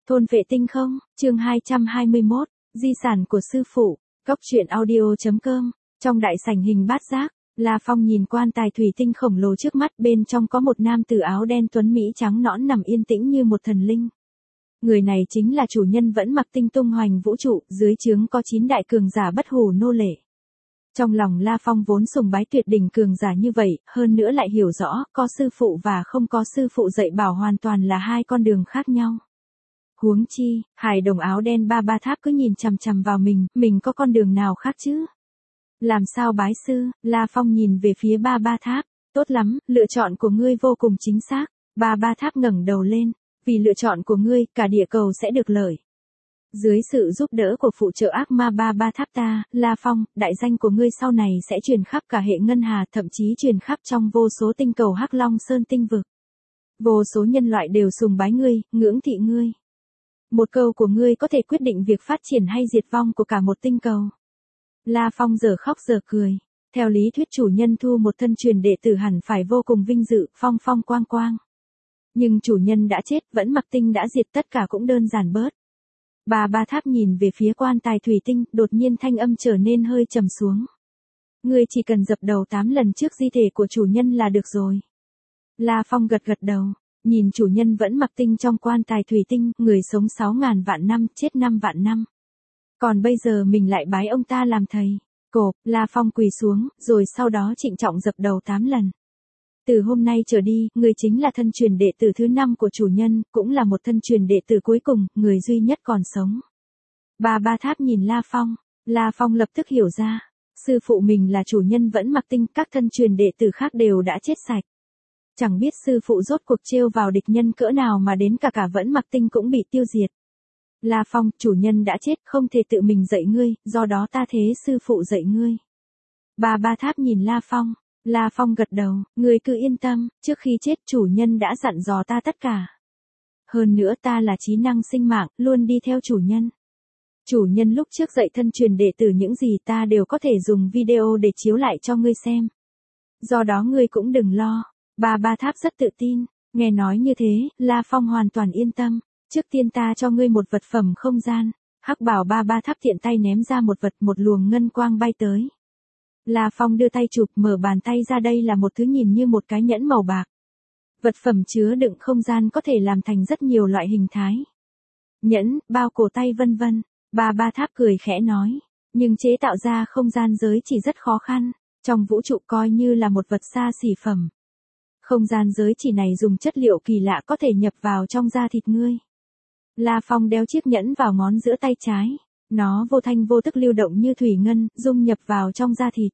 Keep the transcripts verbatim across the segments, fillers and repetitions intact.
Thôn vệ tinh không, chương hai trăm hai mươi mốt, di sản của sư phụ, cốc truyện audio.com, trong đại sảnh hình bát giác, La Phong nhìn quan tài thủy tinh khổng lồ trước mắt, bên trong có một nam tử áo đen tuấn Mỹ trắng nõn nằm yên tĩnh như một thần linh. Người này chính là chủ nhân vẫn mặc tinh tung hoành vũ trụ, dưới trướng có chín đại cường giả bất hủ nô lệ. Trong lòng La Phong vốn sùng bái tuyệt đỉnh cường giả như vậy, hơn nữa lại hiểu rõ, có sư phụ và không có sư phụ dạy bảo hoàn toàn là hai con đường khác nhau. Huống chi, hài đồng áo đen ba ba tháp cứ nhìn chằm chằm vào mình, mình có con đường nào khác chứ? Làm sao bái sư? La Phong nhìn về phía ba ba tháp, tốt lắm, lựa chọn của ngươi vô cùng chính xác. Ba ba tháp ngẩng đầu lên, vì lựa chọn của ngươi, cả địa cầu sẽ được lợi. Dưới sự giúp đỡ của phụ trợ ác ma ba ba tháp ta, La Phong, đại danh của ngươi sau này sẽ truyền khắp cả hệ ngân hà, thậm chí truyền khắp trong vô số tinh cầu Hắc Long Sơn tinh vực. Vô số nhân loại đều sùng bái ngươi, ngưỡng thị ngươi. Một câu của ngươi có thể quyết định việc phát triển hay diệt vong của cả một tinh cầu. La Phong giờ khóc giờ cười. Theo lý thuyết chủ nhân thu một thân truyền đệ tử hẳn phải vô cùng vinh dự, phong phong quang quang. Nhưng chủ nhân đã chết, vẫn mặc tinh đã diệt, tất cả cũng đơn giản bớt. Bà ba tháp nhìn về phía quan tài thủy tinh, đột nhiên thanh âm trở nên hơi trầm xuống. Ngươi chỉ cần dập đầu tám lần trước di thể của chủ nhân là được rồi. La Phong gật gật đầu, nhìn chủ nhân vẫn mặc tinh trong quan tài thủy tinh, người sống sáu ngàn vạn năm, chết năm vạn năm. Còn bây giờ mình lại bái ông ta làm thầy. Cộp, La Phong quỳ xuống, rồi sau đó trịnh trọng dập đầu tám lần. Từ hôm nay trở đi, người chính là thân truyền đệ tử thứ năm của chủ nhân, cũng là một thân truyền đệ tử cuối cùng, người duy nhất còn sống. Bà ba tháp nhìn La Phong, La Phong lập tức hiểu ra, sư phụ mình là chủ nhân vẫn mặc tinh, các thân truyền đệ tử khác đều đã chết sạch. Chẳng biết sư phụ rốt cuộc trêu vào địch nhân cỡ nào mà đến cả cả vẫn mặc tinh cũng bị tiêu diệt. La Phong, chủ nhân đã chết, không thể tự mình dạy ngươi, do đó ta thế sư phụ dạy ngươi. Bà ba tháp nhìn La Phong, La Phong gật đầu, ngươi cứ yên tâm, trước khi chết chủ nhân đã dặn dò ta tất cả. Hơn nữa ta là trí năng sinh mạng, luôn đi theo chủ nhân. Chủ nhân lúc trước dạy thân truyền đệ tử những gì ta đều có thể dùng video để chiếu lại cho ngươi xem. Do đó ngươi cũng đừng lo. Bà ba tháp rất tự tin, nghe nói như thế, La Phong hoàn toàn yên tâm. Trước tiên ta cho ngươi một vật phẩm không gian. Hắc bảo ba ba tháp tiện tay ném ra một vật, một luồng ngân quang bay tới. La Phong đưa tay chụp, mở bàn tay ra, đây là một thứ nhìn như một cái nhẫn màu bạc. Vật phẩm chứa đựng không gian có thể làm thành rất nhiều loại hình thái. Nhẫn, bao cổ tay vân vân. Ba ba tháp cười khẽ nói, nhưng chế tạo ra không gian giới chỉ rất khó khăn, trong vũ trụ coi như là một vật xa xỉ phẩm. Không gian giới chỉ này dùng chất liệu kỳ lạ có thể nhập vào trong da thịt ngươi. La Phong đeo chiếc nhẫn vào ngón giữa tay trái, nó vô thanh vô tức lưu động như thủy ngân, dung nhập vào trong da thịt.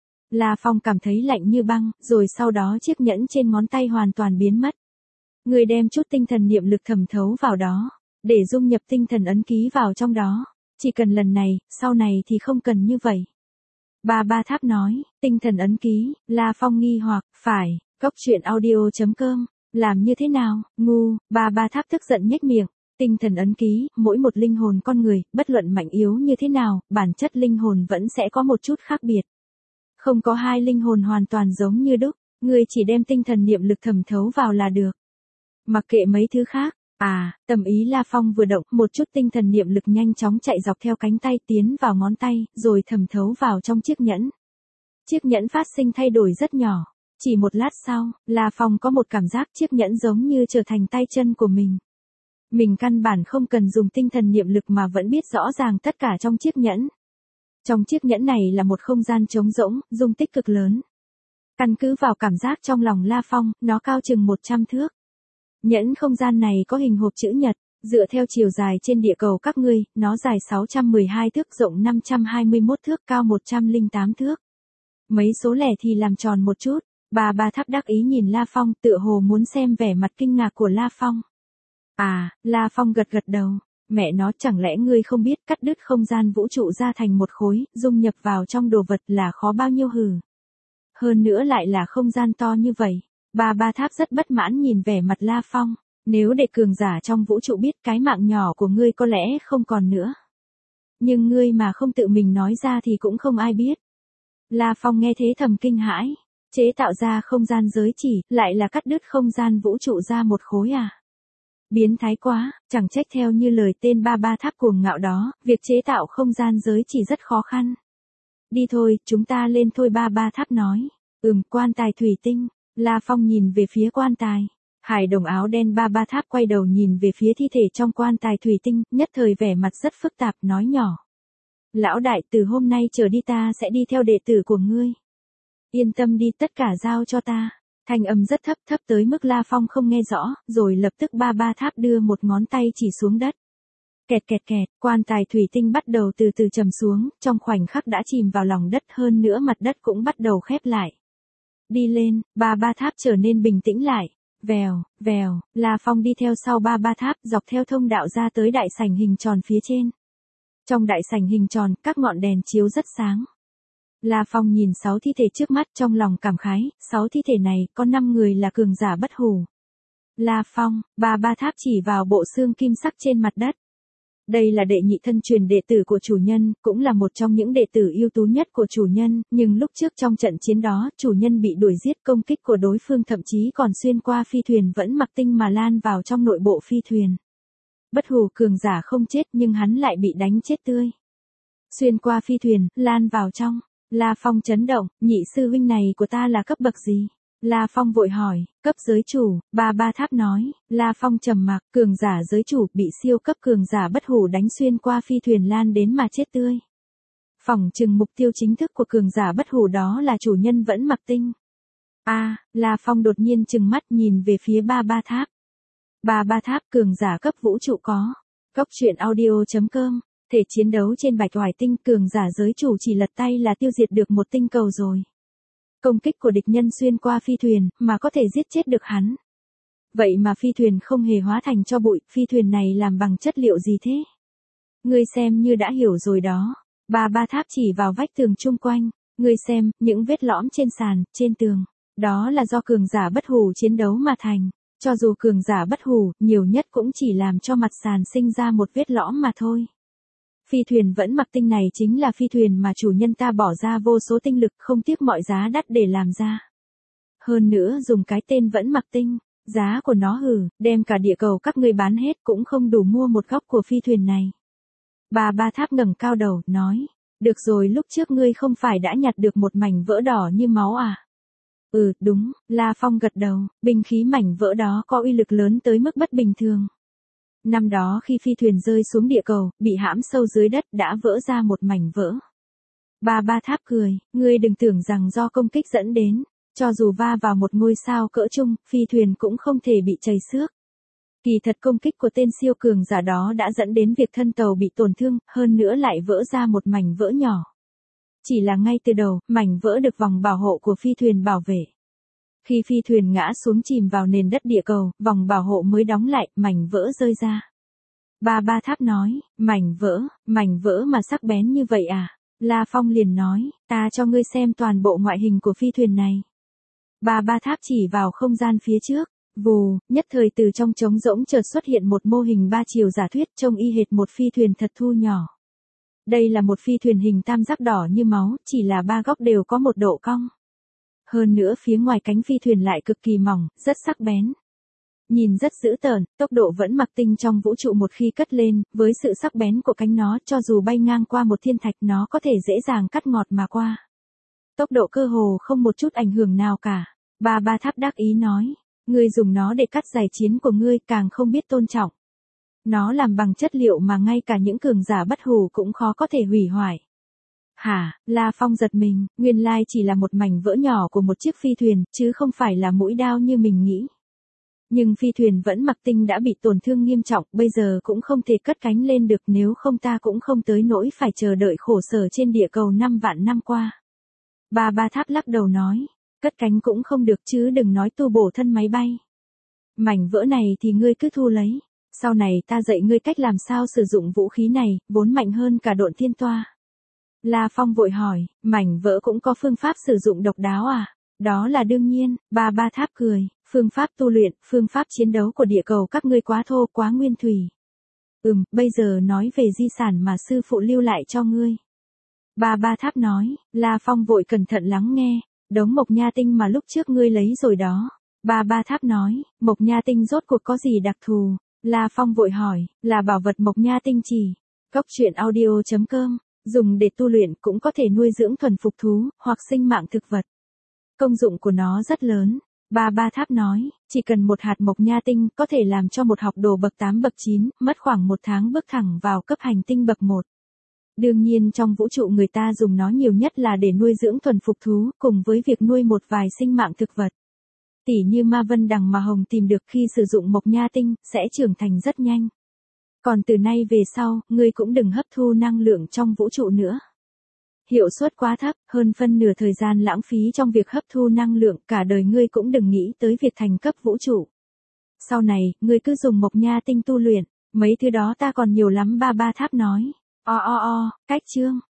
La Phong cảm thấy lạnh như băng, rồi sau đó chiếc nhẫn trên ngón tay hoàn toàn biến mất. Người đem chút tinh thần niệm lực thẩm thấu vào đó, để dung nhập tinh thần ấn ký vào trong đó. Chỉ cần lần này, sau này thì không cần như vậy. Bà ba tháp nói, tinh thần ấn ký, La Phong nghi hoặc, phải, cốc truyện audio.com, làm như thế nào, ngu, bà ba tháp tức giận nhếch miệng. Tinh thần ấn ký, mỗi một linh hồn con người, bất luận mạnh yếu như thế nào, bản chất linh hồn vẫn sẽ có một chút khác biệt. Không có hai linh hồn hoàn toàn giống như đúc, ngươi chỉ đem tinh thần niệm lực thẩm thấu vào là được. Mặc kệ mấy thứ khác, à, tầm ý La Phong vừa động, một chút tinh thần niệm lực nhanh chóng chạy dọc theo cánh tay tiến vào ngón tay, rồi thẩm thấu vào trong chiếc nhẫn. Chiếc nhẫn phát sinh thay đổi rất nhỏ. Chỉ một lát sau, La Phong có một cảm giác chiếc nhẫn giống như trở thành tay chân của mình. Mình căn bản không cần dùng tinh thần niệm lực mà vẫn biết rõ ràng tất cả trong chiếc nhẫn. Trong chiếc nhẫn này là một không gian trống rỗng, dung tích cực lớn. Căn cứ vào cảm giác trong lòng La Phong, nó cao chừng một trăm thước. Nhẫn không gian này có hình hộp chữ nhật, dựa theo chiều dài trên địa cầu các ngươi, nó dài sáu trăm mười hai thước, rộng năm trăm hai mươi mốt thước, cao một trăm lẻ tám thước. Mấy số lẻ thì làm tròn một chút, bà ba tháp đắc ý nhìn La Phong, tựa hồ muốn xem vẻ mặt kinh ngạc của La Phong. À, La Phong gật gật đầu, mẹ nó, chẳng lẽ ngươi không biết cắt đứt không gian vũ trụ ra thành một khối, dung nhập vào trong đồ vật là khó bao nhiêu hừ. Hơn nữa lại là không gian to như vậy. Bà ba tháp rất bất mãn nhìn vẻ mặt La Phong, nếu để cường giả trong vũ trụ biết cái mạng nhỏ của ngươi có lẽ không còn nữa. Nhưng ngươi mà không tự mình nói ra thì cũng không ai biết. La Phong nghe thế thầm kinh hãi, chế tạo ra không gian giới chỉ, lại là cắt đứt không gian vũ trụ ra một khối à. Biến thái quá, chẳng trách theo như lời tên ba ba tháp cuồng ngạo đó, việc chế tạo không gian giới chỉ rất khó khăn. Đi thôi, chúng ta lên thôi, ba ba tháp nói. Ừm, quan tài thủy tinh. La Phong nhìn về phía quan tài. Hải đồng áo đen ba ba tháp quay đầu nhìn về phía thi thể trong quan tài thủy tinh, nhất thời vẻ mặt rất phức tạp, nói nhỏ. Lão đại, từ hôm nay trở đi ta sẽ đi theo đệ tử của ngươi. Yên tâm đi, tất cả giao cho ta. Thanh âm rất thấp, thấp tới mức La Phong không nghe rõ, rồi lập tức ba ba tháp đưa một ngón tay chỉ xuống đất. Kẹt kẹt kẹt, quan tài thủy tinh bắt đầu từ từ trầm xuống, trong khoảnh khắc đã chìm vào lòng đất, hơn nữa mặt đất cũng bắt đầu khép lại. Đi lên, ba ba tháp trở nên bình tĩnh lại. Vèo, vèo, La Phong đi theo sau ba ba tháp, dọc theo thông đạo ra tới đại sảnh hình tròn phía trên. Trong đại sảnh hình tròn, các ngọn đèn chiếu rất sáng. La Phong nhìn sáu thi thể trước mắt trong lòng cảm khái, sáu thi thể này, có năm người là cường giả bất hủ. La Phong, ba ba tháp chỉ vào bộ xương kim sắc trên mặt đất. Đây là đệ nhị thân truyền đệ tử của chủ nhân, cũng là một trong những đệ tử ưu tú nhất của chủ nhân, nhưng lúc trước trong trận chiến đó, chủ nhân bị đuổi giết, công kích của đối phương thậm chí còn xuyên qua phi thuyền vẫn mặc tinh mà lan vào trong nội bộ phi thuyền. Bất hủ cường giả không chết nhưng hắn lại bị đánh chết tươi. Xuyên qua phi thuyền, lan vào trong. La Phong chấn động, nhị sư huynh này của ta là cấp bậc gì? La Phong vội hỏi, cấp giới chủ, ba ba tháp nói. La Phong trầm mặc, cường giả giới chủ bị siêu cấp cường giả bất hủ đánh xuyên qua phi thuyền lan đến mà chết tươi. Phỏng chừng mục tiêu chính thức của cường giả bất hủ đó là chủ nhân vẫn mặc tinh. A, à, La Phong đột nhiên trừng mắt nhìn về phía ba ba tháp. Ba ba tháp cường giả cấp vũ trụ có. Cốc truyện audio chấm com. Thể chiến đấu trên bạch hoài tinh, cường giả giới chủ chỉ lật tay là tiêu diệt được một tinh cầu rồi. Công kích của địch nhân xuyên qua phi thuyền, mà có thể giết chết được hắn. Vậy mà phi thuyền không hề hóa thành cho bụi, phi thuyền này làm bằng chất liệu gì thế? Ngươi xem như đã hiểu rồi đó. Ba ba tháp chỉ vào vách tường chung quanh. Ngươi xem, những vết lõm trên sàn, trên tường. Đó là do cường giả bất hủ chiến đấu mà thành. Cho dù cường giả bất hủ, nhiều nhất cũng chỉ làm cho mặt sàn sinh ra một vết lõm mà thôi. Phi thuyền vẫn mặc tinh này chính là phi thuyền mà chủ nhân ta bỏ ra vô số tinh lực, không tiếc mọi giá đắt để làm ra. Hơn nữa dùng cái tên vẫn mặc tinh, giá của nó hử, đem cả địa cầu các ngươi bán hết cũng không đủ mua một góc của phi thuyền này. Bà ba tháp ngẩng cao đầu, nói, được rồi, lúc trước ngươi không phải đã nhặt được một mảnh vỡ đỏ như máu à? Ừ, đúng, La Phong gật đầu, binh khí mảnh vỡ đó có uy lực lớn tới mức bất bình thường. Năm đó khi phi thuyền rơi xuống địa cầu, bị hãm sâu dưới đất đã vỡ ra một mảnh vỡ. Ba ba tháp cười, ngươi đừng tưởng rằng do công kích dẫn đến, cho dù va vào một ngôi sao cỡ trung, phi thuyền cũng không thể bị chảy xước. Kỳ thật công kích của tên siêu cường giả đó đã dẫn đến việc thân tàu bị tổn thương, hơn nữa lại vỡ ra một mảnh vỡ nhỏ. Chỉ là ngay từ đầu, mảnh vỡ được vòng bảo hộ của phi thuyền bảo vệ. Khi phi thuyền ngã xuống chìm vào nền đất địa cầu, vòng bảo hộ mới đóng lại, mảnh vỡ rơi ra. Ba ba tháp nói, mảnh vỡ, mảnh vỡ mà sắc bén như vậy à? La Phong liền nói, ta cho ngươi xem toàn bộ ngoại hình của phi thuyền này. Ba ba tháp chỉ vào không gian phía trước, vù, nhất thời từ trong trống rỗng chợt xuất hiện một mô hình ba chiều giả thuyết trông y hệt một phi thuyền thật thu nhỏ. Đây là một phi thuyền hình tam giác đỏ như máu, chỉ là ba góc đều có một độ cong. Hơn nữa phía ngoài cánh phi thuyền lại cực kỳ mỏng, rất sắc bén. Nhìn rất dữ tợn, tốc độ vẫn mặc tinh trong vũ trụ một khi cất lên, với sự sắc bén của cánh nó cho dù bay ngang qua một thiên thạch nó có thể dễ dàng cắt ngọt mà qua. Tốc độ cơ hồ không một chút ảnh hưởng nào cả. Ba ba tháp đắc ý nói, ngươi dùng nó để cắt giải chiến của ngươi càng không biết tôn trọng. Nó làm bằng chất liệu mà ngay cả những cường giả bất hủ cũng khó có thể hủy hoại. Hả, La Phong giật mình, nguyên lai chỉ là một mảnh vỡ nhỏ của một chiếc phi thuyền, chứ không phải là mũi đao như mình nghĩ. Nhưng phi thuyền vẫn mặc tinh đã bị tổn thương nghiêm trọng, bây giờ cũng không thể cất cánh lên được, nếu không ta cũng không tới nỗi phải chờ đợi khổ sở trên địa cầu năm vạn năm qua. Ba ba tháp lắc đầu nói, cất cánh cũng không được chứ đừng nói tu bổ thân máy bay. Mảnh vỡ này thì ngươi cứ thu lấy, sau này ta dạy ngươi cách làm sao sử dụng vũ khí này, vốn mạnh hơn cả độn thiên toa. La Phong vội hỏi, mảnh vỡ cũng có phương pháp sử dụng độc đáo à? Đó là đương nhiên, ba ba tháp cười, phương pháp tu luyện, phương pháp chiến đấu của địa cầu các ngươi quá thô, quá nguyên thủy. Ừm, bây giờ nói về di sản mà sư phụ lưu lại cho ngươi. Ba ba tháp nói, La Phong vội cẩn thận lắng nghe, đống mộc nha tinh mà lúc trước ngươi lấy rồi đó. Ba ba tháp nói, mộc nha tinh rốt cuộc có gì đặc thù? La Phong vội hỏi, là bảo vật mộc nha tinh trì. Cốc truyện audio chấm com, dùng để tu luyện cũng có thể nuôi dưỡng thuần phục thú, hoặc sinh mạng thực vật. Công dụng của nó rất lớn. Ba Ba Tháp nói, chỉ cần một hạt mộc nha tinh có thể làm cho một học đồ bậc tám bậc chín, mất khoảng một tháng bước thẳng vào cấp hành tinh bậc một. Đương nhiên trong vũ trụ người ta dùng nó nhiều nhất là để nuôi dưỡng thuần phục thú, cùng với việc nuôi một vài sinh mạng thực vật. Tỉ như Ma Vân Đằng mà Hồng tìm được khi sử dụng mộc nha tinh, sẽ trưởng thành rất nhanh. Còn từ nay về sau, ngươi cũng đừng hấp thu năng lượng trong vũ trụ nữa. Hiệu suất quá thấp, hơn phân nửa thời gian lãng phí trong việc hấp thu năng lượng, cả đời ngươi cũng đừng nghĩ tới việc thành cấp vũ trụ. Sau này, ngươi cứ dùng mộc nha tinh tu luyện, mấy thứ đó ta còn nhiều lắm. Ba Ba Tháp nói. O o o, cách chương.